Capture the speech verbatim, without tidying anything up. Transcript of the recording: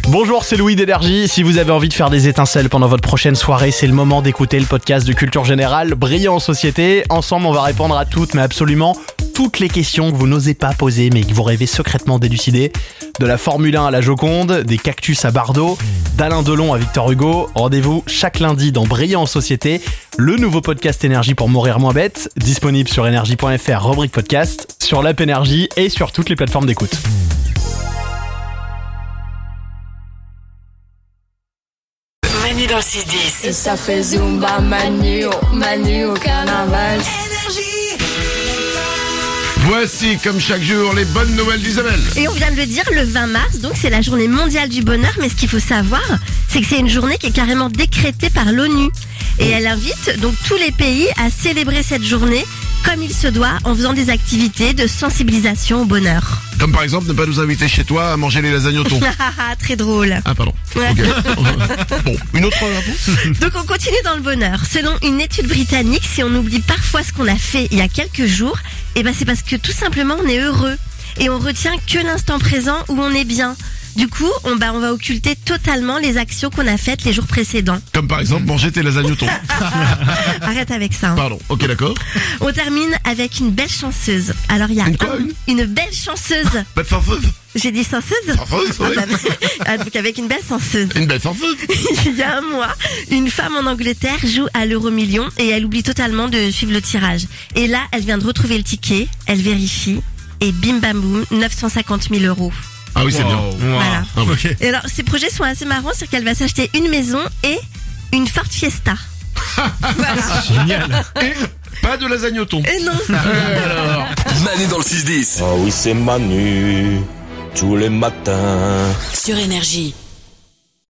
Bonjour, c'est Louis d'Énergie. Si vous avez envie de faire des étincelles pendant votre prochaine soirée, c'est le moment d'écouter le podcast de Culture Générale, Brillant en Société. Ensemble, on va répondre à toutes, mais absolument toutes les questions que vous n'osez pas poser, mais que vous rêvez secrètement d'élucider. De la Formule un à la Joconde, des cactus à Bardot, d'Alain Delon à Victor Hugo. Rendez-vous chaque lundi dans Brillant en Société, le nouveau podcast Énergie pour mourir moins bête, disponible sur énergie point f r, rubrique podcast, sur l'app Énergie et sur toutes les plateformes d'écoute. Manu dans le six dix. Et ça fait Zumba, Manu, Manu au carnaval. Voici, comme chaque jour, les bonnes nouvelles d'Isabelle. Et on vient de le dire, le vingt mars, donc c'est la journée mondiale du bonheur. Mais ce qu'il faut savoir, c'est que c'est une journée qui est carrément décrétée par l'ONU. Et elle invite donc tous les pays à célébrer cette journée comme il se doit, en faisant des activités de sensibilisation au bonheur. Comme par exemple ne pas nous inviter chez toi à manger les lasagnes au thon. Très drôle. Ah pardon. Ouais. Okay. Bon, une autre info. Donc on continue dans le bonheur. Selon une étude britannique, si on oublie parfois ce qu'on a fait il y a quelques jours, eh ben c'est parce que tout simplement on est heureux. Et on retient que l'instant présent où on est bien. Du coup, on, bah, on va occulter totalement les actions qu'on a faites les jours précédents. Comme par exemple manger tes lasagnes au thon. Arrête avec ça. Hein. Pardon, ok d'accord. On termine avec une belle chanceuse. Alors il y a Une quoi, un- une une belle chanceuse. Belle chanceuse. J'ai dit chanceuse. Chanceuse, oui. Ah, bah, ah, donc avec une belle chanceuse. Une belle chanceuse. Il y a un mois, une femme en Angleterre joue à l'euro million et elle oublie totalement de suivre le tirage. Et là, elle vient de retrouver le ticket, elle vérifie et bim bam boum, neuf cent cinquante mille euros. Ah oui, c'est bien. Voilà. Ah oui. Et alors, ces projets sont assez marrants, c'est qu'elle va s'acheter une maison et une Ford Fiesta. Génial. Et pas de lasagne au thon. Et non. Manu dans le six dix. Ah oui, c'est Manu, tous les matins. Sur Énergie.